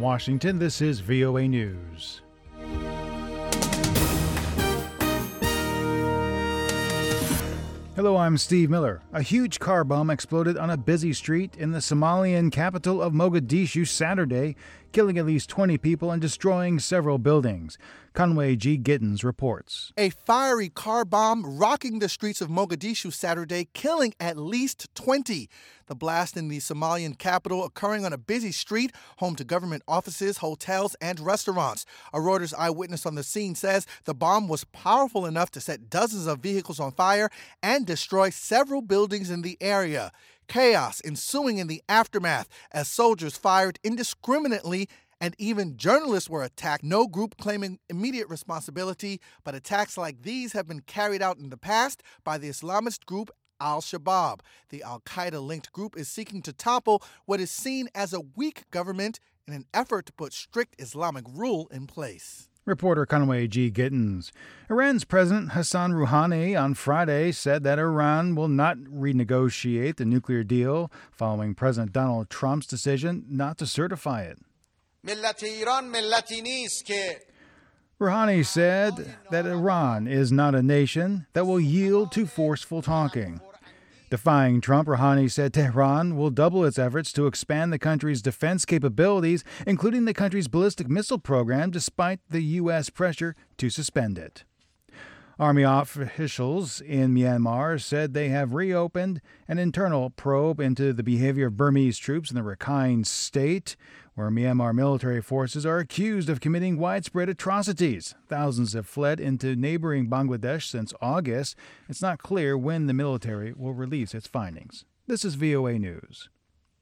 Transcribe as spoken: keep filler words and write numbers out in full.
Washington, this is V O A News. Hello, I'm Steve Miller. A huge car bomb exploded on a busy street in the Somalian capital of Mogadishu Saturday, killing at least twenty people and destroying several buildings. Conway G. Gittins reports. A fiery car bomb rocking the streets of Mogadishu Saturday, killing at least twenty. The blast in the Somalian capital occurring on a busy street, home to government offices, hotels, and restaurants. A Reuters eyewitness on the scene says the bomb was powerful enough to set dozens of vehicles on fire and destroy several buildings in the area. Chaos ensuing in the aftermath as soldiers fired indiscriminately and even journalists were attacked. No group claiming immediate responsibility, but attacks like these have been carried out in the past by the Islamist group Al-Shabaab. The Al-Qaeda-linked group is seeking to topple what is seen as a weak government in an effort to put strict Islamic rule in place. Reporter Conway G. Gittins. Iran's President Hassan Rouhani on Friday said that Iran will not renegotiate the nuclear deal following President Donald Trump's decision not to certify it. Rouhani said that Iran is not a nation that will yield to forceful talking. Defying Trump, Rouhani said Tehran will double its efforts to expand the country's defense capabilities, including the country's ballistic missile program, despite the U S pressure to suspend it. Army officials in Myanmar said they have reopened an internal probe into the behavior of Burmese troops in the Rakhine State, where Myanmar military forces are accused of committing widespread atrocities. Thousands have fled into neighboring Bangladesh since August. It's not clear when the military will release its findings. This is V O A News.